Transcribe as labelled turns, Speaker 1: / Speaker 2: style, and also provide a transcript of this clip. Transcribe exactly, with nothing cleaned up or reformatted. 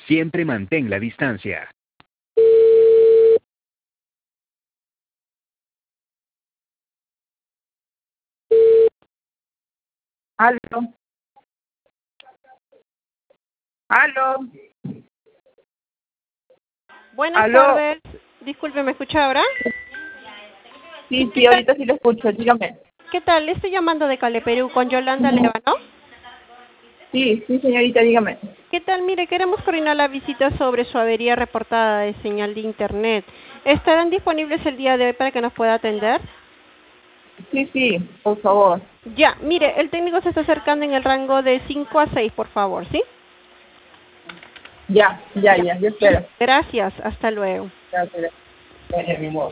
Speaker 1: Siempre mantén la distancia.
Speaker 2: Aló. Aló.
Speaker 3: Buenas
Speaker 2: Aló.
Speaker 3: tardes. Disculpe, ¿me escucha ahora?
Speaker 2: Sí, sí, ahorita sí lo escucho, dígame.
Speaker 3: ¿Qué tal? Le estoy llamando de Cale, Perú, con Yolanda Leva, ¿no?
Speaker 2: Sí, sí, señorita, dígame.
Speaker 3: ¿Qué tal? Mire, queremos coordinar la visita sobre su avería reportada de señal de internet. ¿Estarán disponibles el día de hoy para que nos pueda atender?
Speaker 2: Sí, sí, por favor.
Speaker 3: Ya, mire, el técnico se está acercando en el rango de cinco a seis, por favor, ¿sí?
Speaker 2: Ya, ya,
Speaker 3: Ya.
Speaker 2: ya, yo espero.
Speaker 3: Gracias, hasta luego.
Speaker 2: Gracias. Eh, mi amor.